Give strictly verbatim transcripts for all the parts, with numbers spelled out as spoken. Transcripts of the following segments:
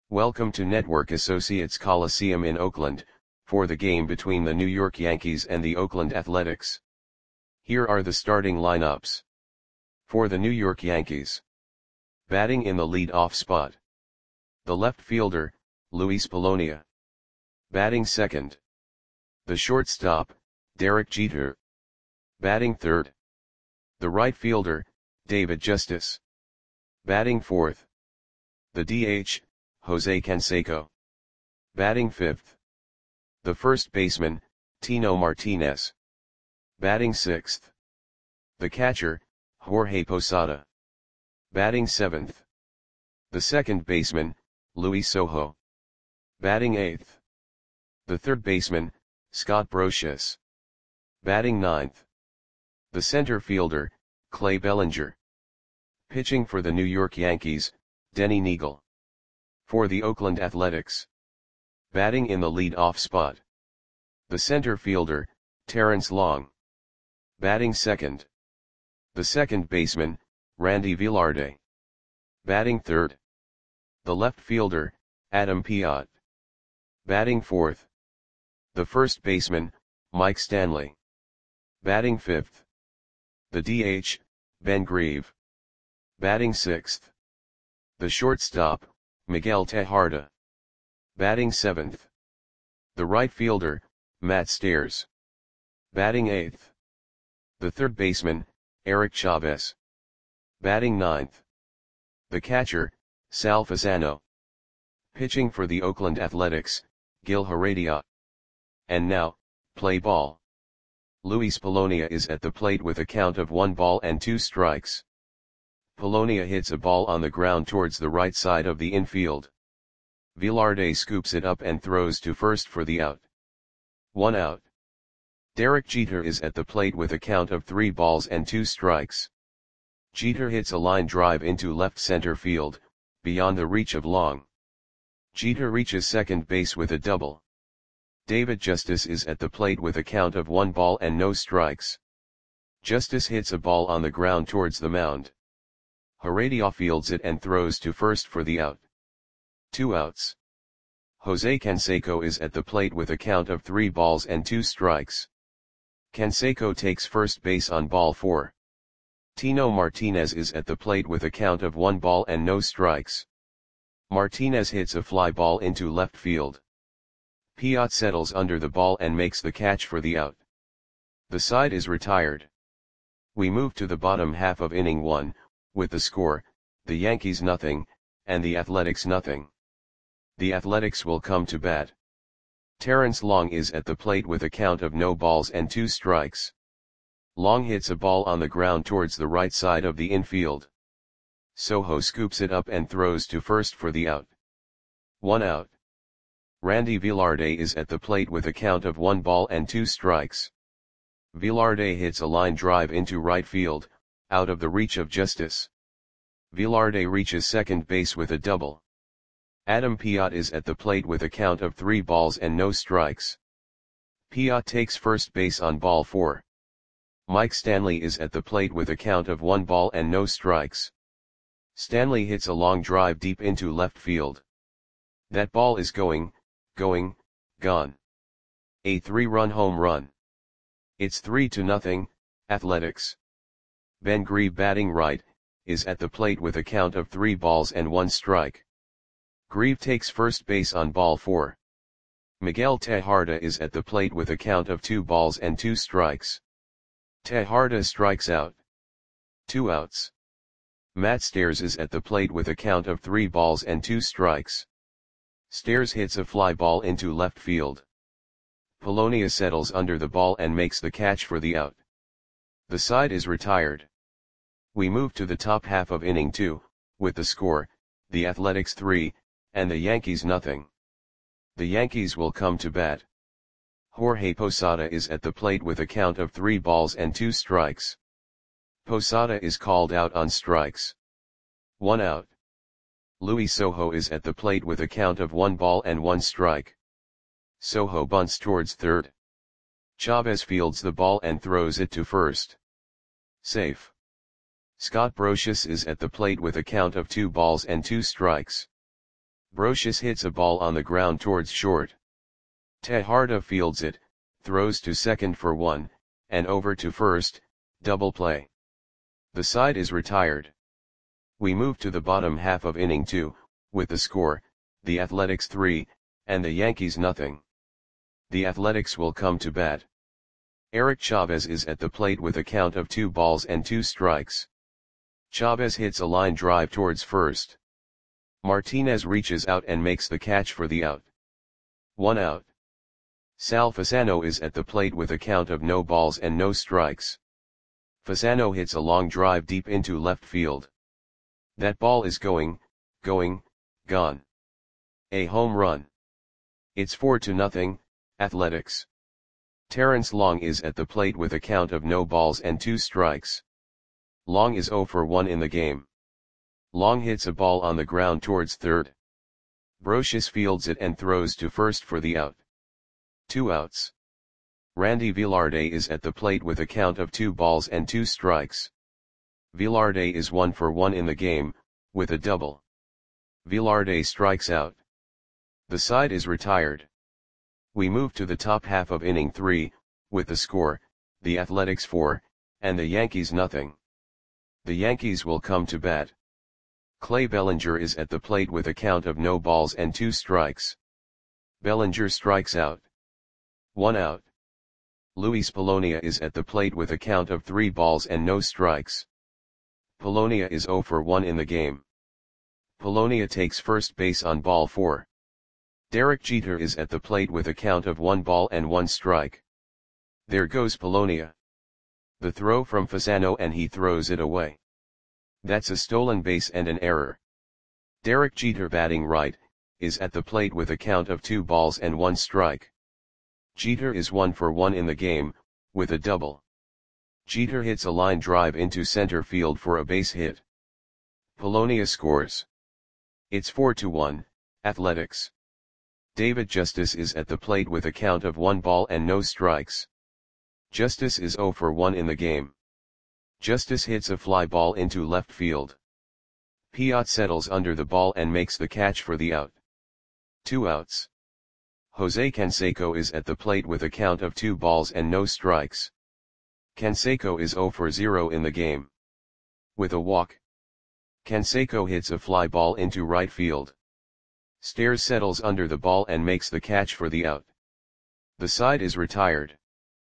Welcome to Network Associates Coliseum in Oakland, for the game between the New York Yankees and the Oakland Athletics. Here are the starting lineups. For the New York Yankees. Batting in the lead-off spot. The left fielder, Luis Polonia. Batting second. The shortstop, Derek Jeter. Batting third. The right fielder, David Justice. Batting fourth. The D H, Jose Canseco. Batting fifth. The first baseman, Tino Martinez. Batting sixth. The catcher, Jorge Posada. Batting seventh. The second baseman, Luis Sojo. Batting eighth. The third baseman, Scott Brosius. Batting ninth. The center fielder, Clay Bellinger. Pitching for the New York Yankees, Denny Neagle. For the Oakland Athletics. Batting in the lead-off spot. The center fielder, Terrence Long. Batting second. The second baseman, Randy Velarde. Batting third. The left fielder, Adam Piot. Batting fourth. The first baseman, Mike Stanley. Batting fifth. The D H, Ben Grieve. Batting sixth. The shortstop, Miguel Tejada. Batting seventh. The right fielder, Matt Stairs. Batting eighth. The third baseman, Eric Chavez. Batting ninth. The catcher, Sal Fasano. Pitching for the Oakland Athletics, Gil Heredia. And now, play ball. Luis Polonia is at the plate with a count of one ball and two strikes. Polonia hits a ball on the ground towards the right side of the infield. Velarde scoops it up and throws to first for the out. One out. Derek Jeter is at the plate with a count of three balls and two strikes. Jeter hits a line drive into left center field, beyond the reach of Long. Jeter reaches second base with a double. David Justice is at the plate with a count of one ball and no strikes. Justice hits a ball on the ground towards the mound. Heredia fields it and throws to first for the out. Two outs. Jose Canseco is at the plate with a count of three balls and two strikes. Canseco takes first base on ball four. Tino Martinez is at the plate with a count of one ball and no strikes. Martinez hits a fly ball into left field. Piot settles under the ball and makes the catch for the out. The side is retired. We move to the bottom half of inning one, with the score, the Yankees nothing, and the Athletics nothing. The Athletics will come to bat. Terrence Long is at the plate with a count of no balls and two strikes. Long hits a ball on the ground towards the right side of the infield. Sojo scoops it up and throws to first for the out. One out. Randy Velarde is at the plate with a count of one ball and two strikes. Velarde hits a line drive into right field, out of the reach of Justice. Velarde reaches second base with a double. Adam Piot is at the plate with a count of three balls and no strikes. Piot takes first base on ball four. Mike Stanley is at the plate with a count of one ball and no strikes. Stanley hits a long drive deep into left field. That ball is going, going, gone. A three-run home run. It's three to nothing, Athletics. Ben Grieve batting right, is at the plate with a count of three balls and one strike. Grieve takes first base on ball four. Miguel Tejada is at the plate with a count of two balls and two strikes. Tejada strikes out. Two outs. Matt Stairs is at the plate with a count of three balls and two strikes. Stairs hits a fly ball into left field. Polonia settles under the ball and makes the catch for the out. The side is retired. We move to the top half of inning two, with the score, the Athletics three, and the Yankees nothing. The Yankees will come to bat. Jorge Posada is at the plate with a count of three balls and two strikes. Posada is called out on strikes. One out. Luis Sojo is at the plate with a count of one ball and one strike. Sojo bunts towards third. Chavez fields the ball and throws it to first. Safe. Scott Brosius is at the plate with a count of two balls and two strikes. Brocious hits a ball on the ground towards short. Tejardo fields it, throws to second for one, and over to first, double play. The side is retired. We move to the bottom half of inning two, with the score, the Athletics three, and the Yankees nothing. The Athletics will come to bat. Eric Chavez is at the plate with a count of two balls and two strikes. Chavez hits a line drive towards first. Martinez reaches out and makes the catch for the out. One out. Sal Fasano is at the plate with a count of no balls and no strikes. Fasano hits a long drive deep into left field. That ball is going, going, gone. A home run. It's four to nothing, Athletics. Terrence Long is at the plate with a count of no balls and two strikes. Long is zero for one in the game. Long hits a ball on the ground towards third. Brocious fields it and throws to first for the out. Two outs. Randy Velarde is at the plate with a count of two balls and two strikes. Velarde is one for one in the game, with a double. Velarde strikes out. The side is retired. We move to the top half of inning three, with the score, the Athletics four, and the Yankees nothing. The Yankees will come to bat. Clay Bellinger is at the plate with a count of no balls and two strikes. Bellinger strikes out. One out. Luis Polonia is at the plate with a count of three balls and no strikes. Polonia is zero for one in the game. Polonia takes first base on ball four. Derek Jeter is at the plate with a count of one ball and one strike. There goes Polonia. The throw from Fasano and he throws it away. That's a stolen base and an error. Derek Jeter, batting right, is at the plate with a count of two balls and one strike. Jeter is one for one in the game, with a double. Jeter hits a line drive into center field for a base hit. Polonia scores. It's four to one, Athletics. David Justice is at the plate with a count of one ball and no strikes. Justice is zero for one in the game. Justice hits a fly ball into left field. Piot settles under the ball and makes the catch for the out. Two outs. Jose Canseco is at the plate with a count of two balls and no strikes. Canseco is zero for zero in the game. With a walk. Canseco hits a fly ball into right field. Stairs settles under the ball and makes the catch for the out. The side is retired.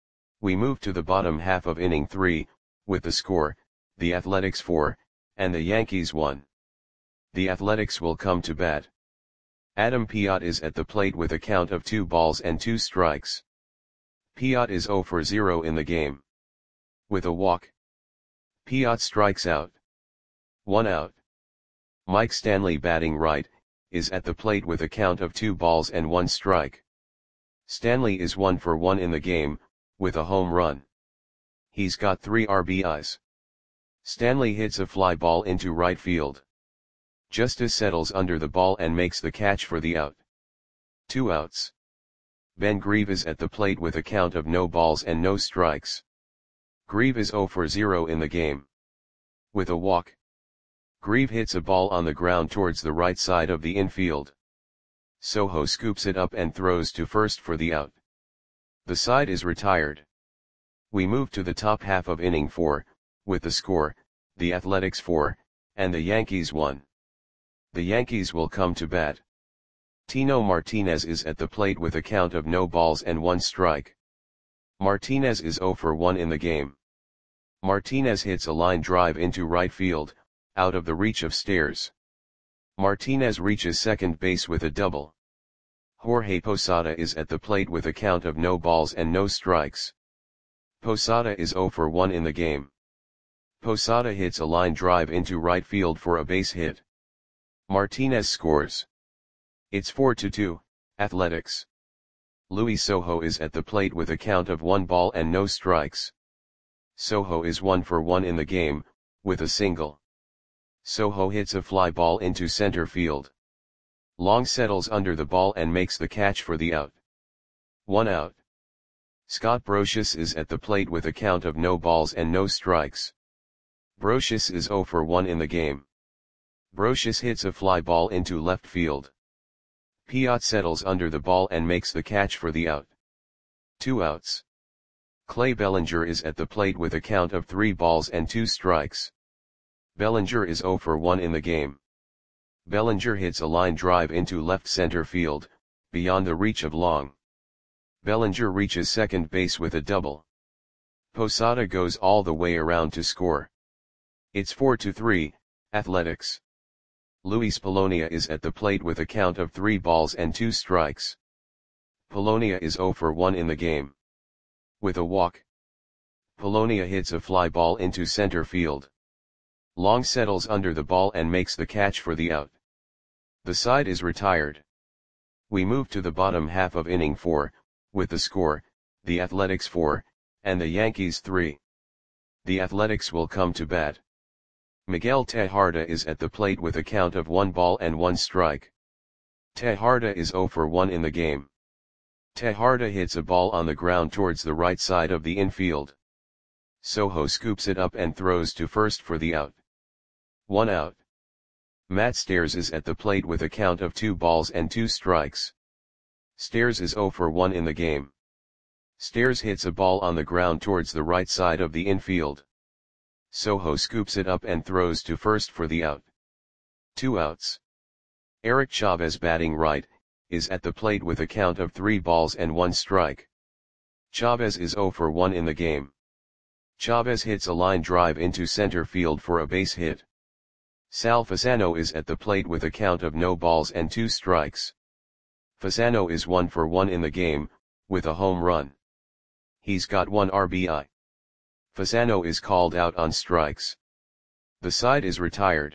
We move to the bottom half of inning three, with the score, the Athletics four, and the Yankees one. The Athletics will come to bat. Adam Piot is at the plate with a count of two balls and two strikes. Piot is zero for zero in the game. With a walk. Piot strikes out. One out. Mike Stanley, batting right, is at the plate with a count of two balls and one strike. Stanley is one for one in the game, with a home run. He's got three R B Is. Stanley hits a fly ball into right field. Justice settles under the ball and makes the catch for the out. Two outs. Ben Grieve is at the plate with a count of no balls and no strikes. Grieve is zero for zero in the game. With a walk. Grieve hits a ball on the ground towards the right side of the infield. Soho scoops it up and throws to first for the out. The side is retired. We move to the top half of inning four, with the score, the Athletics four, and the Yankees one. The Yankees will come to bat. Tino Martinez is at the plate with a count of no balls and one strike. Martinez is zero for one in the game. Martinez hits a line drive into right field, out of the reach of Stairs. Martinez reaches second base with a double. Jorge Posada is at the plate with a count of no balls and no strikes. Posada is zero for one in the game. Posada hits a line drive into right field for a base hit. Martinez scores. It's four to two, Athletics. Luis Sojo is at the plate with a count of one ball and no strikes. Sojo is one for one in the game, with a single. Sojo hits a fly ball into center field. Long settles under the ball and makes the catch for the out. One out. Scott Brocious is at the plate with a count of no balls and no strikes. Brocious is zero for one in the game. Brocious hits a fly ball into left field. Piot settles under the ball and makes the catch for the out. Two outs. Clay Bellinger is at the plate with a count of three balls and two strikes. Bellinger is zero for one in the game. Bellinger hits a line drive into left center field, beyond the reach of Long. Bellinger reaches second base with a double. Posada goes all the way around to score. It's four to three, Athletics. Luis Polonia is at the plate with a count of three balls and two strikes. Polonia is zero for one in the game. With a walk, Polonia hits a fly ball into center field. Long settles under the ball and makes the catch for the out. The side is retired. We move to the bottom half of inning four, with the score, the Athletics four, and the Yankees three. The Athletics will come to bat. Miguel Tejada is at the plate with a count of one ball and one strike. Tejada is zero for one in the game. Tejada hits a ball on the ground towards the right side of the infield. Sojo scoops it up and throws to first for the out. One out. Matt Stairs is at the plate with a count of two balls and two strikes. Stairs is zero for one in the game. Stairs hits a ball on the ground towards the right side of the infield. Sojo scoops it up and throws to first for the out. Two outs. Eric Chavez, batting right, is at the plate with a count of three balls and one strike. Chavez is zero for one in the game. Chavez hits a line drive into center field for a base hit. Sal Fasano is at the plate with a count of no balls and two strikes. Fasano is one for one in the game, with a home run. He's got one R B I. Fasano is called out on strikes. The side is retired.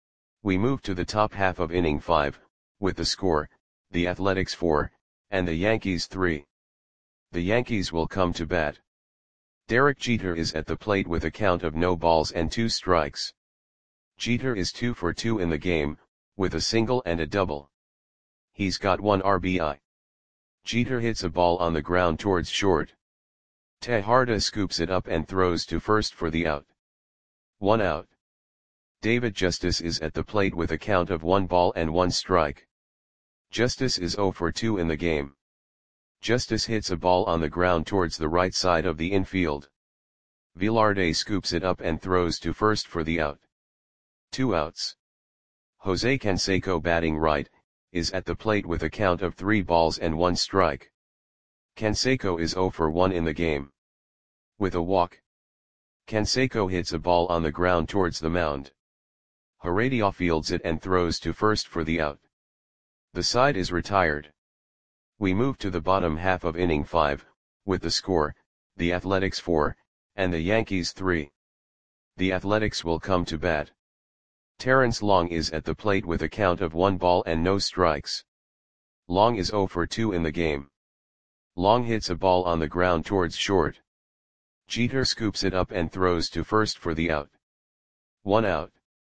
We move to the top half of inning five, with the score, the Athletics four, and the Yankees three. The Yankees will come to bat. Derek Jeter is at the plate with a count of no balls and two strikes. Jeter is two for two in the game, with a single and a double. He's got one R B I. Jeter hits a ball on the ground towards short. Tejada scoops it up and throws to first for the out. One out. David Justice is at the plate with a count of one ball and one strike. Justice is zero for two in the game. Justice hits a ball on the ground towards the right side of the infield. Velarde scoops it up and throws to first for the out. Two outs. Jose Canseco, batting right, is at the plate with a count of three balls and one strike. Canseco is zero for one in the game. With a walk, Canseco hits a ball on the ground towards the mound. Heredia fields it and throws to first for the out. The side is retired. We move to the bottom half of inning five, with the score, the Athletics four, and the Yankees three. The Athletics will come to bat. Terrence Long is at the plate with a count of one ball and no strikes. Long is zero for two in the game. Long hits a ball on the ground towards short. Jeter scoops it up and throws to first for the out. One out.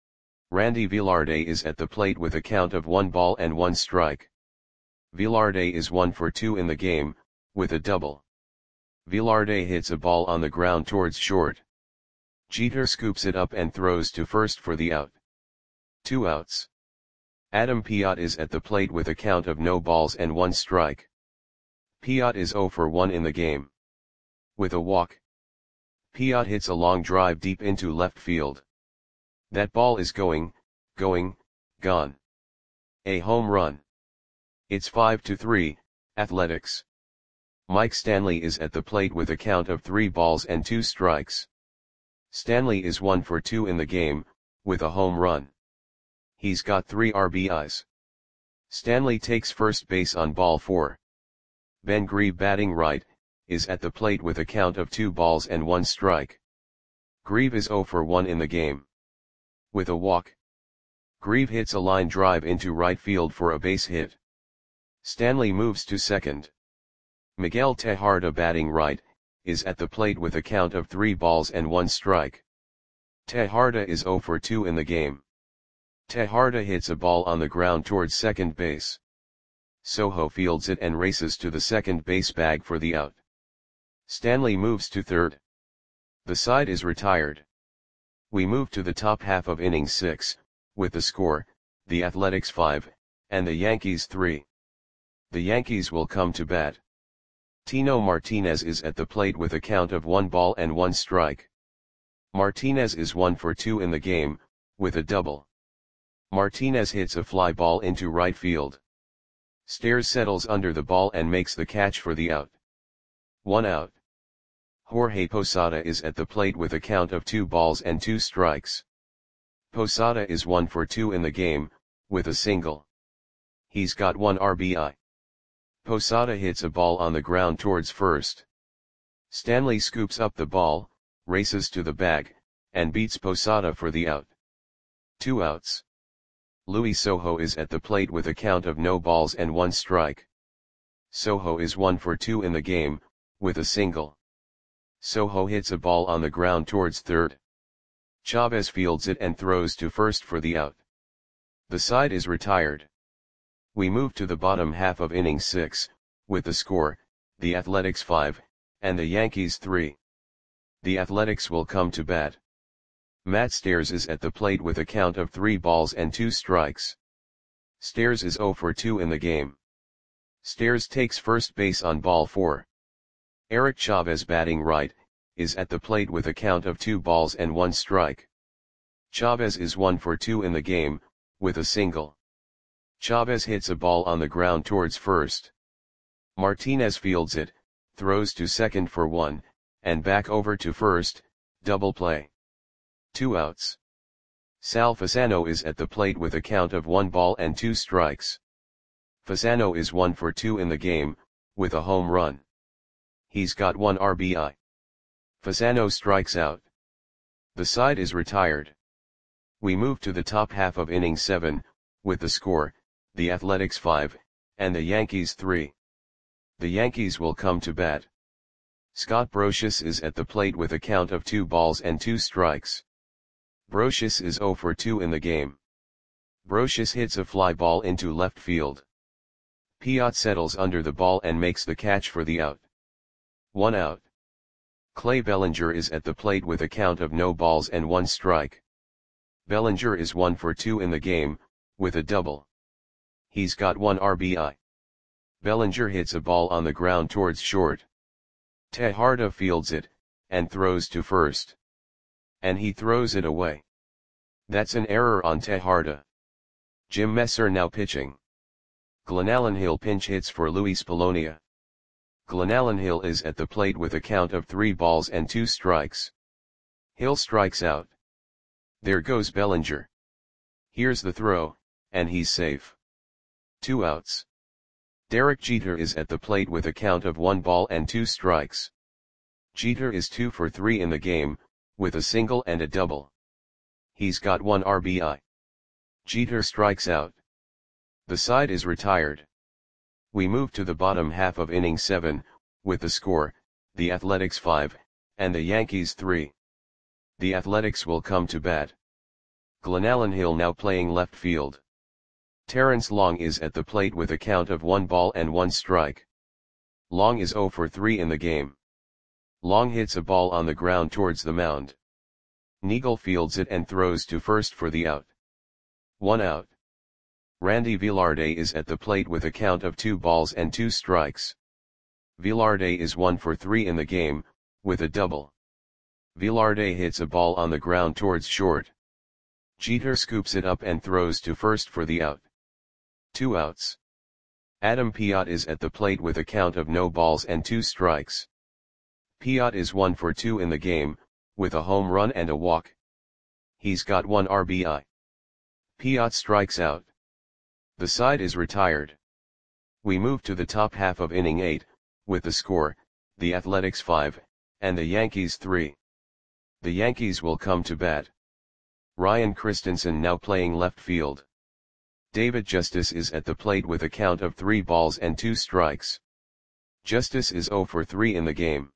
Randy Velarde is at the plate with a count of one ball and one strike. Velarde is one for two in the game, with a double. Velarde hits a ball on the ground towards short. Jeter scoops it up and throws to first for the out. Two outs. Adam Piot is at the plate with a count of no balls and one strike. Piot is zero for one in the game. With a walk, Piot hits a long drive deep into left field. That ball is going, going, gone. A home run. It's five to three, Athletics. Mike Stanley is at the plate with a count of three balls and two strikes. Stanley is one for two in the game, with a home run. He's got three R B Is. Stanley takes first base on ball four. Ben Grieve, batting right, is at the plate with a count of two balls and one strike. Grieve is zero for one in the game. With a walk, Grieve hits a line drive into right field for a base hit. Stanley moves to second. Miguel Tejada, batting right, is at the plate with a count of three balls and one strike. Tejada is zero for two in the game. Tejada hits a ball on the ground towards second base. Sojo fields it and races to the second base bag for the out. Stanley moves to third. The side is retired. We move to the top half of inning six, with the score, the Athletics five, and the Yankees three. The Yankees will come to bat. Tino Martinez is at the plate with a count of one ball and one strike. Martinez is one for two in the game, with a double. Martinez hits a fly ball into right field. Stairs settles under the ball and makes the catch for the out. One out. Jorge Posada is at the plate with a count of two balls and two strikes. Posada is one for two in the game, with a single. He's got one R B I. Posada hits a ball on the ground towards first. Stanley scoops up the ball, races to the bag, and beats Posada for the out. Two outs. Luis Sojo is at the plate with a count of no balls and one strike. Sojo is one for two in the game, with a single. Sojo hits a ball on the ground towards third. Chavez fields it and throws to first for the out. The side is retired. We move to the bottom half of inning six, with the score, the Athletics five, and the Yankees three. The Athletics will come to bat. Matt Stairs is at the plate with a count of three balls and two strikes. Stairs is zero for two in the game. Stairs takes first base on ball four. Eric Chavez, batting right, is at the plate with a count of two balls and one strike. Chavez is one for two in the game, with a single. Chavez hits a ball on the ground towards first. Martinez fields it, throws to second for one, and back over to first, double play. Two outs. Sal Fasano is at the plate with a count of one ball and two strikes. Fasano is one for two in the game, with a home run. He's got one R B I. Fasano strikes out. The side is retired. We move to the top half of inning seven, with the score, the Athletics five, and the Yankees three. The Yankees will come to bat. Scott Brosius is at the plate with a count of two balls and two strikes. Brosius is zero for two in the game. Brosius hits a fly ball into left field. Piot settles under the ball and makes the catch for the out. One out. Clay Bellinger is at the plate with a count of no balls and one strike. Bellinger is one for two in the game, with a double. He's got one R B I. Bellinger hits a ball on the ground towards short. Tejada fields it, and throws to first. And he throws it away. That's an error on Tejada. Jim Messer now pitching. Glenallen Hill pinch hits for Luis Polonia. Glenallen Hill is at the plate with a count of three balls and two strikes. Hill strikes out. There goes Bellinger. Here's the throw, and he's safe. Two outs. Derek Jeter is at the plate with a count of one ball and two strikes. Jeter is two for three in the game, with a single and a double. He's got one R B I. Jeter strikes out. The side is retired. We move to the bottom half of inning seven, with the score, the Athletics five, and the Yankees three. The Athletics will come to bat. Glenallen Hill now playing left field. Terrence Long is at the plate with a count of one ball and one strike. Long is zero for three in the game. Long hits a ball on the ground towards the mound. Neagle fields it and throws to first for the out. One out. Randy Velarde is at the plate with a count of two balls and two strikes. Velarde is one for three in the game, with a double. Velarde hits a ball on the ground towards short. Jeter scoops it up and throws to first for the out. Two outs. Adam Piot is at the plate with a count of no balls and two strikes. Piot is one for two in the game, with a home run and a walk. He's got one R B I. Piot strikes out. The side is retired. We move to the top half of inning eight, with the score, the Athletics five, and the Yankees three. The Yankees will come to bat. Ryan Christensen now playing left field. David Justice is at the plate with a count of three balls and two strikes. Justice is zero for three in the game.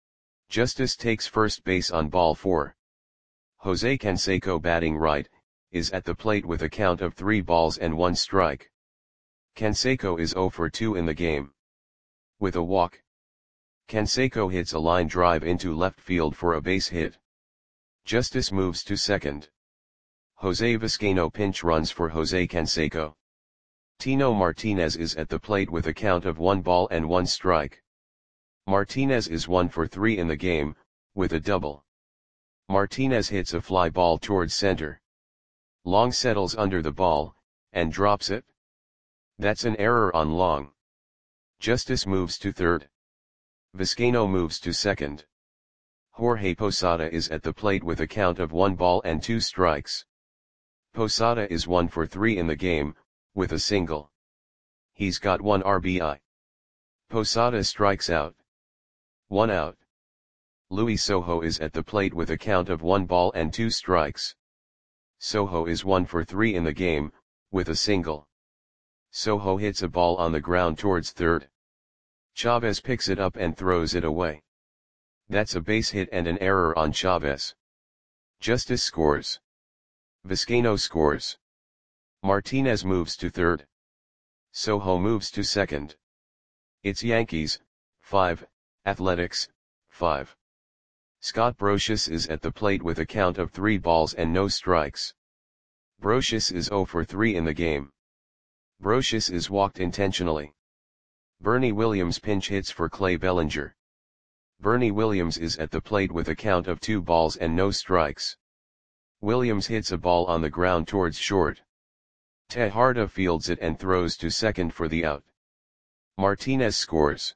Justice takes first base on ball four. Jose Canseco, batting right, is at the plate with a count of three balls and one strike. Canseco is zero for two in the game. With a walk. Canseco hits a line drive into left field for a base hit. Justice moves to second. Jose Vizcaino pinch runs for Jose Canseco. Tino Martinez is at the plate with a count of one ball and one strike. Martinez is one for three in the game, with a double. Martinez hits a fly ball towards center. Long settles under the ball, and drops it. That's an error on Long. Justice moves to third. Vizcaino moves to second. Jorge Posada is at the plate with a count of one ball and two strikes. Posada is one for three in the game, with a single. He's got one R B I. Posada strikes out. One out. Luis Sojo is at the plate with a count of one ball and two strikes. Sojo is one for three in the game, with a single. Sojo hits a ball on the ground towards third. Chavez picks it up and throws it away. That's a base hit and an error on Chavez. Justice scores. Vizcaino scores. Martinez moves to third. Sojo moves to second. It's Yankees, five, Athletics, five. Scott Brosius is at the plate with a count of three balls and no strikes. Brosius is zero for three in the game. Brosius is walked intentionally. Bernie Williams pinch hits for Clay Bellinger. Bernie Williams is at the plate with a count of two balls and no strikes. Williams hits a ball on the ground towards short. Tejada fields it and throws to second for the out. Martinez scores.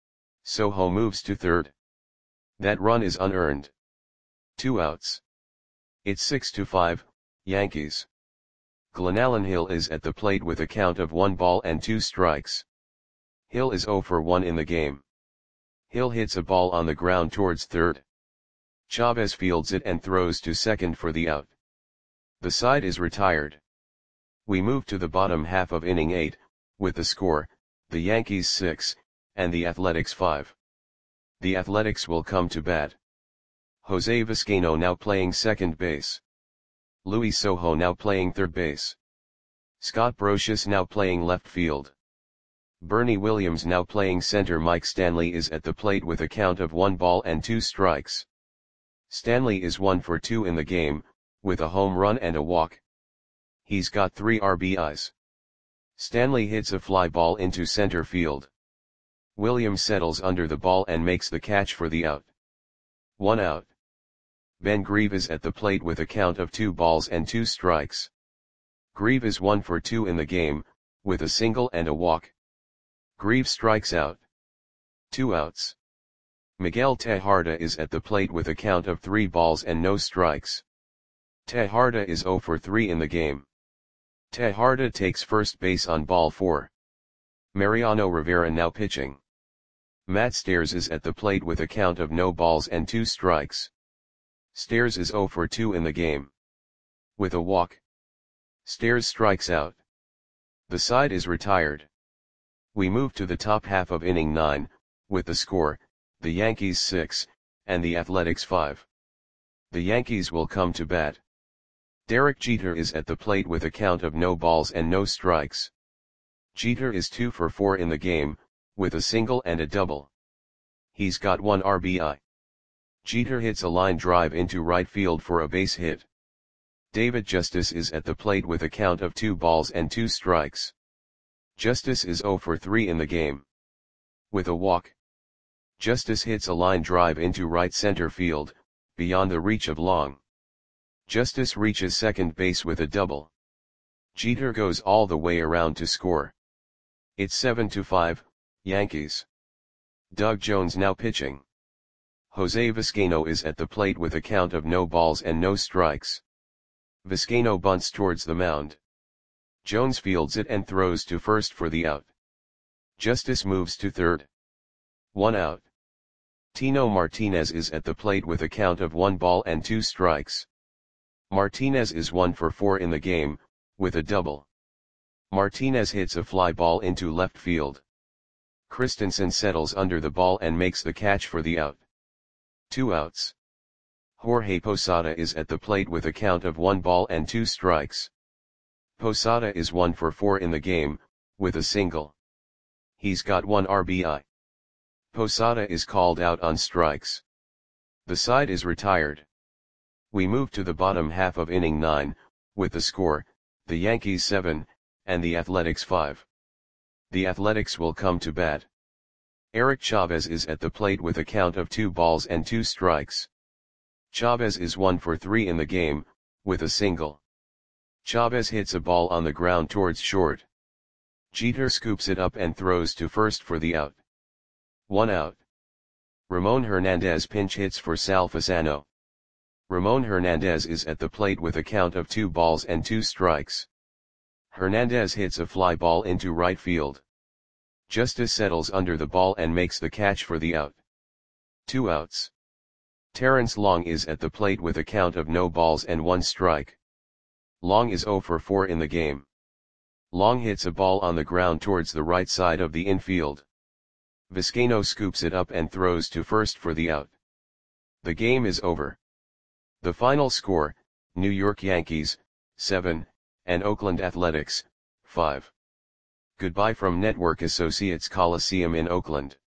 Sojo moves to third. That run is unearned. Two outs. It's six to five, Yankees. Glenallen Hill is at the plate with a count of one ball and two strikes. Hill is zero for one in the game. Hill hits a ball on the ground towards third. Chavez fields it and throws to second for the out. The side is retired. We move to the bottom half of inning eight, with the score, the Yankees six, and the Athletics five. The Athletics will come to bat. Jose Vizcaino now playing second base. Luis Sojo now playing third base. Scott Brosius now playing left field. Bernie Williams now playing center. Mike Stanley is at the plate with a count of one ball and two strikes. Stanley is one for two in the game, with a home run and a walk. He's got three R B Is. Stanley hits a fly ball into center field. Williams settles under the ball and makes the catch for the out. One out. Ben Grieve is at the plate with a count of two balls and two strikes. Grieve is one for two in the game, with a single and a walk. Grieve strikes out. Two outs. Miguel Tejada is at the plate with a count of three balls and no strikes. Tejada is zero for three in the game. Tejada takes first base on ball four. Mariano Rivera now pitching. Matt Stairs is at the plate with a count of no balls and two strikes. Stairs is zero for two in the game. With a walk. Stairs strikes out. The side is retired. We move to the top half of inning nine, with the score, the Yankees six, and the Athletics five. The Yankees will come to bat. Derek Jeter is at the plate with a count of no balls and no strikes. Jeter is two for four in the game, with a single and a double. He's got one R B I. Jeter hits a line drive into right field for a base hit. David Justice is at the plate with a count of two balls and two strikes. Justice is zero for three in the game. With a walk. Justice hits a line drive into right center field, beyond the reach of Long. Justice reaches second base with a double. Jeter goes all the way around to score. It's seven to five, Yankees. Doug Jones now pitching. Jose Vizcaino is at the plate with a count of no balls and no strikes. Vizcaino bunts towards the mound. Jones fields it and throws to first for the out. Justice moves to third. One out. Tino Martinez is at the plate with a count of one ball and two strikes. Martinez is one for four in the game, with a double. Martinez hits a fly ball into left field. Christensen settles under the ball and makes the catch for the out. Two outs. Jorge Posada is at the plate with a count of one ball and two strikes. Posada is one for four in the game, with a single. He's got one R B I. Posada is called out on strikes. The side is retired. We move to the bottom half of inning nine, with the score, the Yankees seven, and the Athletics five. The Athletics will come to bat. Eric Chavez is at the plate with a count of two balls and two strikes. Chavez is one for three in the game, with a single. Chavez hits a ball on the ground towards short. Jeter scoops it up and throws to first for the out. One out. Ramon Hernandez pinch hits for Sal Fasano. Ramon Hernandez is at the plate with a count of two balls and two strikes. Hernandez hits a fly ball into right field. Justice settles under the ball and makes the catch for the out. Two outs. Terrence Long is at the plate with a count of no balls and one strike. Long is zero for four in the game. Long hits a ball on the ground towards the right side of the infield. Vizcaino scoops it up and throws to first for the out. The game is over. The final score, New York Yankees, seven, and Oakland Athletics, five. Goodbye from Network Associates Coliseum in Oakland.